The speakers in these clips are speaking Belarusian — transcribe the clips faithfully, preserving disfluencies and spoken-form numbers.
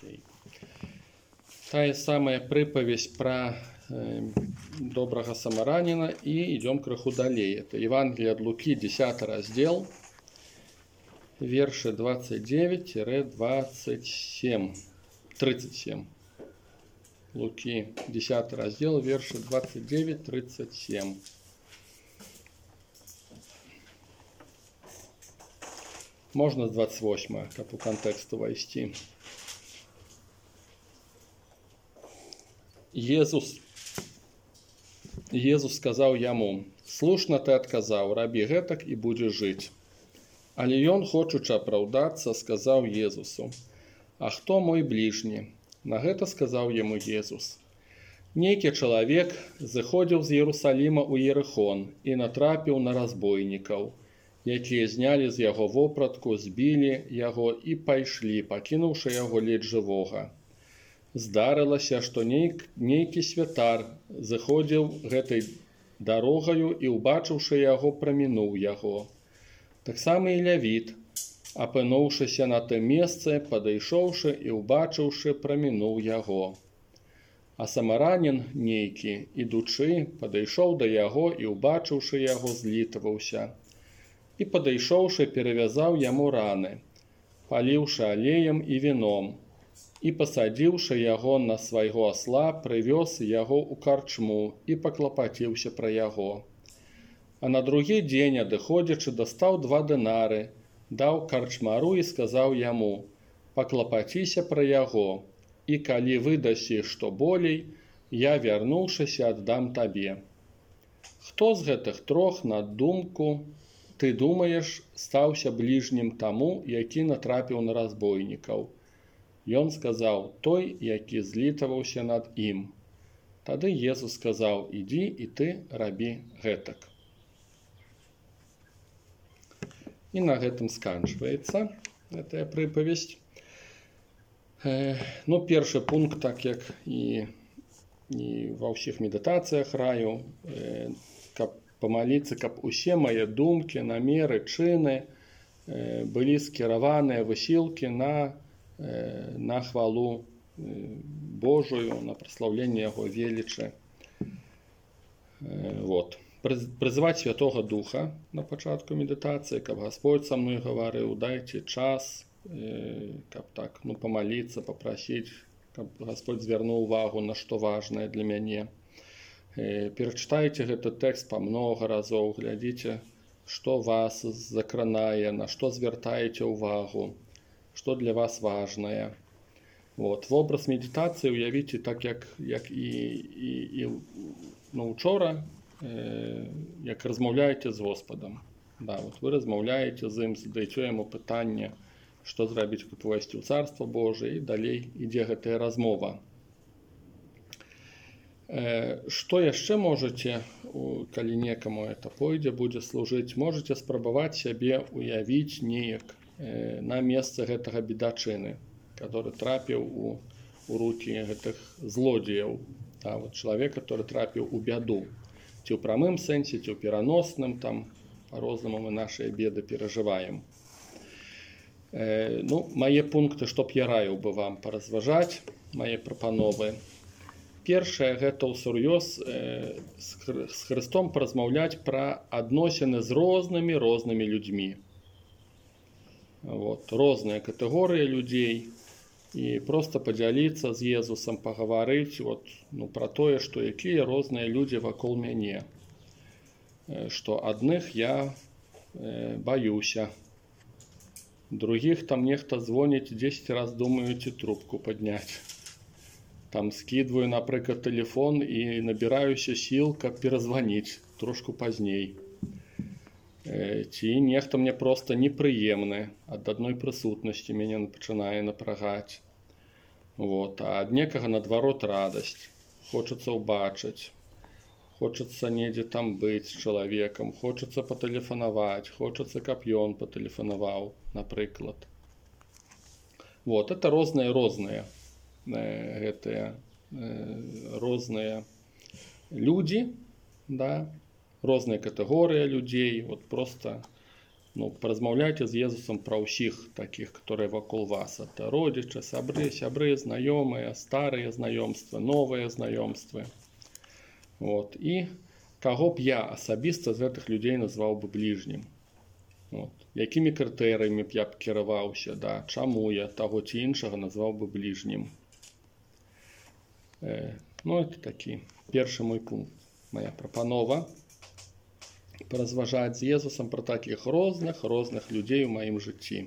Окей. Тая самая прыповесть про э, доброго самаранина, и идем крыху далее. Это Евангелие от Луки, десятый раздел, верши двадцать девять - двадцать семь, тридцать семь. Луки, десятый раздел, верши двадцать девять - тридцать семь. Можно с двадцать восьмого, как по контексту войти. Иисус, Иисус сказал ему: «Слушно ты отказал, рабі гэтак и будешь жить». Але ён, хочучи оправдаться, сказал Иисусу: «А кто мой ближний?» На гэта сказал ему Иисус: «Нейкі человек заходил з Иерусалима у Ерихон и натрапил на разбойников, якія знялі з яго вопратку, збілі яго и пайшлі, пакінуўшы яго ледзь живога. Здарылася, што нейкі святар заходзіў гэтай дарогаю і, убачыўшы яго, прамінуў яго. Таксама і лявіт, апынуўшыся на тым месцы, падышоўшы і, убачыўшы, прамінуў яго. А самаранін нейкі, ідучы, падышоў да яго і, убачыўшы яго, злітаваўся. І, падышоўшы, перавязаў яму раны, паліўшы алеем і віном, і, пасадзіўшы яго на свайго асла, прывёз яго ў карчму і паклапаціўся пра яго. А на другі дзень, адыходзячы, дастаў два дынары, даў карчмару і сказаў яму: «Паклапаціся пра яго, і калі выдасі што болей, я, вярнуўшыся, аддам табе». Хто з гэтых трох, на думку, ты думаеш, стаўся бліжнім таму, які натрапіў на разбойнікаў? Ён сказаў: той, які злітаваўся над ім. Тады Иисус сказаў: «Ідзі і ты рабі гэтак». І на гэтым сканчваецца гэтая прыповесць. Э, ну, першы пункт, так як і, і ва ўсіх медытацыях раю, э, каб памаліцца, каб усе мае думкі, намеры, чыны э, былі скіраваныя высілкі на на хвалу Божию, на прославление Его величия. Вот. Призывать Святого Духа на початку медитации, как Господь со мной говорил, дайте час, как так, ну, помолиться, попросить, как Господь звернул увагу на что важное для меня. Перечитайте этот текст по много разов, глядите, что вас закранае, на что звертаете увагу, что для вас важное. Вот. В образ медитации уявите так, як, як і, і, і ну, учора, э, як розмовляєте з Господом. Да, от ви розмовляєте з ним, задаєте йому питання, що зробити, каб увайсці ў Царство Божие, і далей ідзе гэтая размова. Э, што яшчэ можете, калі некаму это пойдзе, будзе служыць, можете спрабаваць сябе уявіць неяк на месца гэтага бедачыны, который трапіў у, у руки гэтых злодзеяў. Да, вот человек, который трапіў у бяду. Ці ў прамым сэнсе, ці ў пераносным, там по-рознаму мы наши беды перажываем. Э, ну, мае пункты, што б я раіў бы вам паразважаць, мае прапановы. Першае, гэта ўсур'ёз э, з Христом паразмаўляць пра адносіны з рознымі рознымі людзьмі. Вот, разные категории людей, и просто поделиться с Иисусом, поговорить вот, ну, про то, что какие разные люди вокруг меня, что одних я э, боюсь, других там нехто звонит, десять раз думаете трубку поднять, там скидываю, например, телефон и набираюся сил, как перезвонить трошку поздней. Ці нехта мне просто непрыемны, ад адной прысутнасці мяне пачынае напрагаць. Вот. А ад некага наадварот радасць. Хочацца ўбачыць, хочацца недзе там быць з чалавекам, хочацца патэлефанаваць, хочацца, каб ён патэлефанаваў, напрыклад. Вот. Это розныя розныя э, гэтыя э, розныя людзі, да, разные категории людей, вот просто ну, поразмаўляйце з Езусам пра ўсіх такіх, которые вакол вас. Это родзічы, сябры, сябры, знаёмыя, старыя знаёмствы, новыя знаёмствы. Вот. І каго б я асабіста з гэтых людзей назваў бы бліжнім? Вот. Якімі крытэрыямі б я б кіраваўся, да? Чаму я таго ці іншага назваў бы бліжнім? Э, ну, это такі першы мой пункт, моя прапанова. Паразважаць з Езусам пра такіх розных, розных людзей у маім жыцці.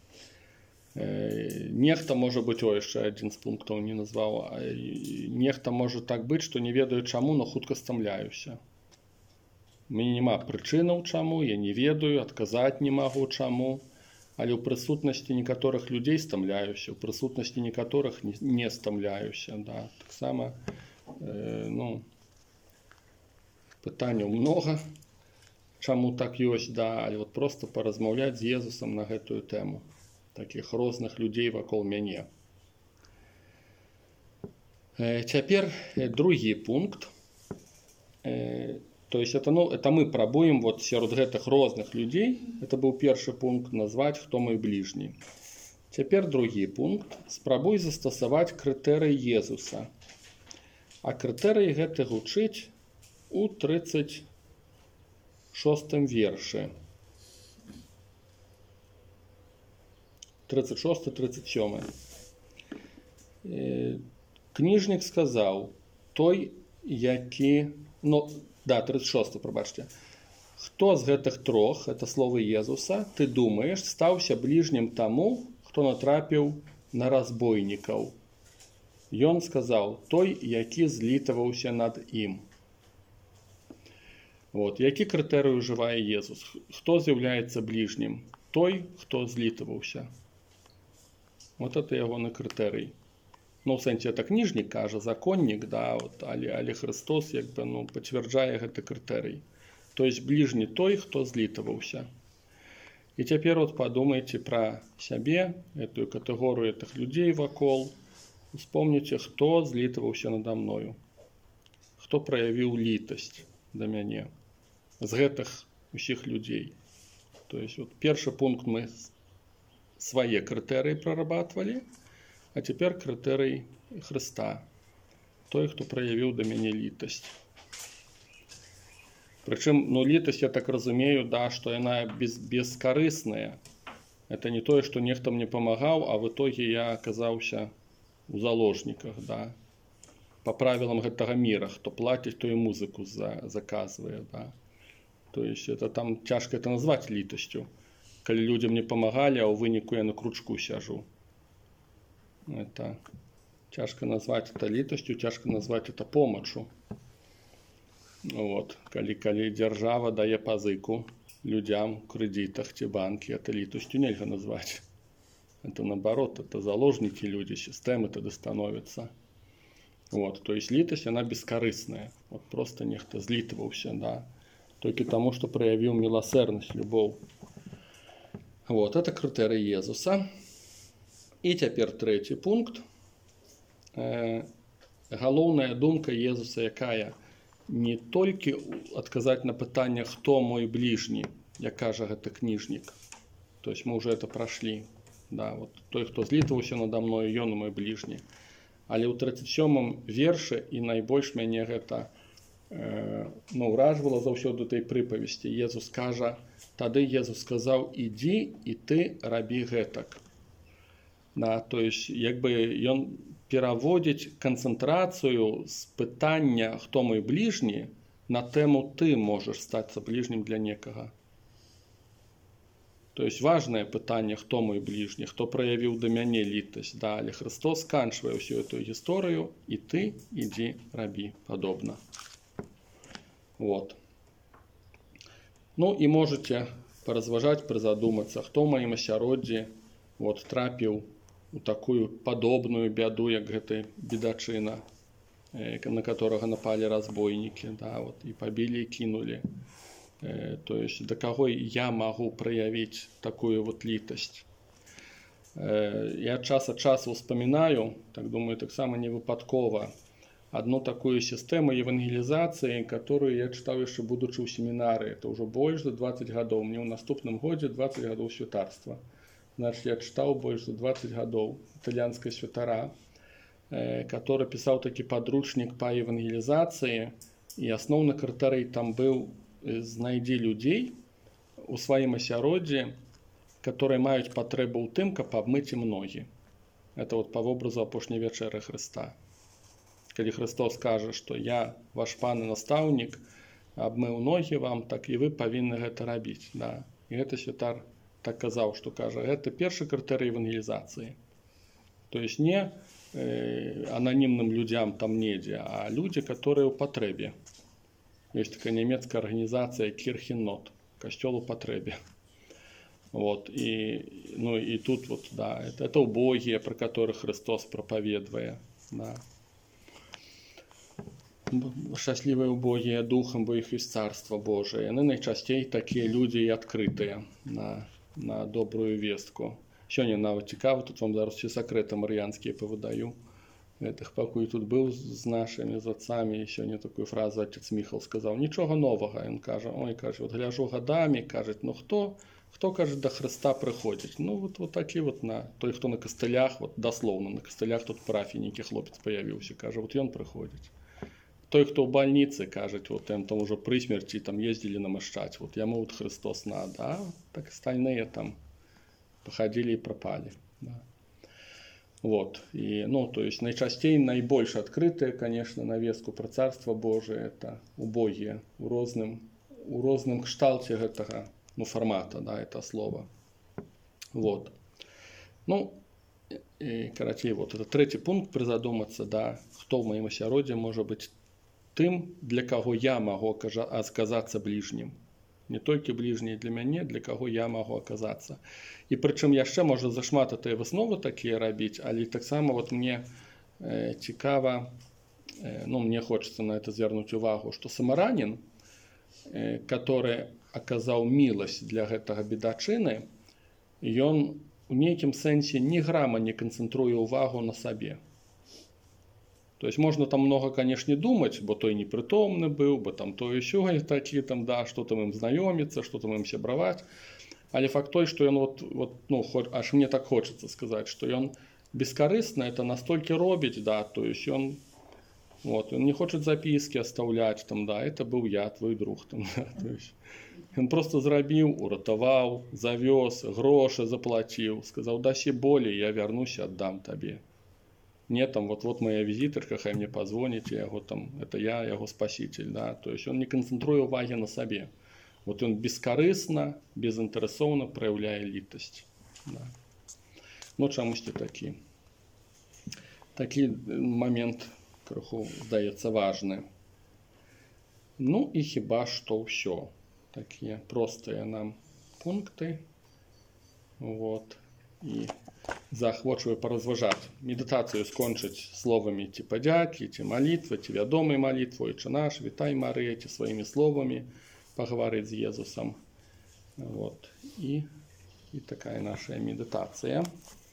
Э, нехта можа быць, о, яшчэ адзін з пунктаў не назваў, а нехта можа так быць, што не ведаю чаму, но хутка стамляюся. У мяне няма прычынаў чаму, я не ведаю, адказаць не магу чаму, але ў прысутнасці некаторых людзей стамляюся, ў прысутнасці некаторых не, не стамляюся. Да. Таксама э, ну, пытанняў многа. Чаму так ёсць, да, але вот просто паразмаўляць з Езусам на гэтую тэму. Такіх розных людзей вакол мяне. Э, цяпер э, другі пункт. Э, то есть это, ну, это мы пробуем вот сярод гэтых розных людзей. Это быў першы пункт, назваць, хто мой бліжні. Цяпер другі пункт. Спрабуй застасаваць крытэрый Езуса. А крытэрый гэты гучыць у тридцать шостым вершы. тридцать шосты тридцать сёмы. Кніжнік сказаў, той, які, ну, да, тридцать шосты, прабачце. Хто з гэтых трох, это словы Езуса, ты думаеш, стаўся бліжнім таму, хто натрапіў на разбойнікаў? Ён сказаў, той, які злітаваўся над ім. Вот. Які крытэрый ужывае Езус? Хто з'яўляецца бліжнім? Той, хто злітаваўся. Вот это ягоны крытэрый. Ну, в сэнсе, это кніжнік кажа, законнік, да, вот, але, але Христос як бы, ну, пацвярджае гэты крытэрый. То есть бліжні той, хто злітаваўся. І цяпер вот падумайце пра сябе, эту катэгорыю этих людзей вакол. Успомніце, хто злітаваўся надо мною. Хто праявіў літасць да мяне. З гэтых усіх людзей. То есть вот першы пункт мы свае крытэрыі прарабатвалі, а цяпер крытэрый Хрыста. Той, хто праявіў да мяне літасць. Прычым, ну, літасць, я так разумею, да, што яна без, бескарысная. Это не тое, што нехта мне памагаў, а в итоге я аказаўся у заложніках, да. По правилам гэтага мира, хто плаціць, то і музыку за, заказвае, да. То есть это там цяжка это назваць літасцю, калі людзям не памагалі, а ў выніку я на кручку сяжу. Это цяжка назваць это літасцю, цяжка назваць это помачу. Вот. Калі, калі дзяржава дае пазыку людзям у крэдітах ці банкі, это літасцю нельга назваць. Это наоборот, это заложники люди, системы тогда становятся. Вот, то есть літасць, она бескорыстная. Вот просто нехто злітаваўся, да. Только тому, что проявил милосердность, любовь. Вот, это крытэрый Езуса. И теперь третий пункт. Э, галоўная думка Езуса якая? Не толькі адказаць на пытанне, хто мой бліжні, як кажа гэты кніжнік. То есть мы уже это прошли. Да, вот той, хто злітаваўся надо мною, ён мой бліжні. Але ў тридцать сёмым вершы і найбольш мяне гэта э, ну, ўражвала заўсёды той прыпавесці. Езус кажа, тады Езус сказаў, ідзі і ты рабі гэтак. Да, то есть як бы ён пераводзіць канцэнтрацыю з пытання, хто мой бліжні, на тэму ты можаш стацца бліжнім для некага. То есть важное пытанне, хто мой бліжні, хто праявіў да мяне літасць. Да, але Христос сканчвае ўсю эту гісторыю, і ты ідзі рабі падобна. Вот. Ну і можете паразважаць, прызадумацца, хто ў маім асяроддзі вот, трапіў у такую падобную бяду, як гэты бедачына, на которого напали разбойники, да, вот, и побили, и кинули. То есть до кого я могу проявить такую вот літасць. Я час от часу вспоминаю, так думаю, так само не выпадкова, одну такую систему евангелизации, которую я читал еще будучи у семинары. Это уже больше за двадцать годов. Мне в наступном году двадцать годов святарства. Значит, я читал больше за двадцать годов итальянская святара, который писал таки подручник по евангелизации. И основный критерий там был: знайди людей у сваім асяроддзі, которые маюць патрэбу ў тым, каб абмыць ім ногі. Это вот по образу апошняй вячэры Христа. Калі Христос кажа, што я ваш пан і настаўнік, абмыў ногі вам, так і вы павінны гэта рабіць. Да. І гэты святар так казаў, што кажа, гэта першы крытэрый евангелізацыі. То есть не э, анонимным людям там недзе, а люди, которые ў патрэбе. Есть такая немецкая организация Kirchenot, костел у патрэбе. Вот, и, ну, и тут вот, да, это, это убогие, про которых Христос проповедует, да. Счастливые убогие духом, бо их из Царства Божие. Они найчастей такие люди и открытые на, на добрую вестку. Сёння нават цікава, тут вам зараз все секреты мар'янские повыдаю. Этих пакуль тут был с нашими з отцами, и сёння такую фразу отец Михал сказал: ничего нового. Он каже, ой, каже, вот гляжу годами, каже, ну хто, хто, каже, до Христа приходить? Ну вот, вот такі вот на, той, хто на костылях, вот дословно на костылях тут парафійненький хлопец появился, каже, вот он приходить. Той, хто в больнице, каже, вот им там уже при смерти там ездили намощать, вот ему вот Христос надо, а так остальные там походили и пропали. Да. Вот. И, ну, то есть найчастей наибольше открытые, конечно, на вестку про Царство Божие, это убогие у розным, у розным кшталте гэтага, ну, формата, да, это слово. Вот. Ну, и, короче, вот это третий пункт призадуматься, да, кто в моем асяроддзі может быть тым, для кого я могу оказаться ближним. Не толькі ближние для мяне, для кого я могу оказаться. І прычым яшчэ можа зашмат этой высновы такія рабіць, але таксама вот мне э, цікава, э, ну мне хочется на это звярнуць увагу, што самаранін, э, который аказаў міласць для гэтага бедачыны, ён у нейкім сэнсе ні грама не канцэнтруе ўвагу на сабе. То есть можно там много, конечно, думать, бо той непритомный был, бо там то еще такие там, да, что там им знакомиться, что там им сябравать. Але факт той, что он вот, вот, ну, хоть, аж мне так хочется сказать, что он бескорыстно это настолько робить, да, то есть он, вот, он не хочет записки оставлять, там, да, это был я, твой друг, там, да, то есть он просто зрабіў, уратаваў, завез, гроши заплатил, сказал, даси боли, я вернусь, отдам тебе. Нет, там вот, вот моя визитерка, хай мне позвоните, я, вот, там, это я, его спаситель, да, то есть он не концентруе уваги на себе. Вот он бескорыстно, безинтересовно проявляет літасць. Да. Ну, чамусьці такі. Такі момент, крыху, здаецца, важны. Ну, і хіба што ўсё. Такія простыя нам пункты. Вот. І заахвочваю паразважаць. Медытацыю скончыць словамі ці падзякі, ці малітвы, ці вядомай малітвы, ці наш, вітай Марыя, ці сваімі словамі поговорить с Иисусом. Вот. И, и такая наша медитация.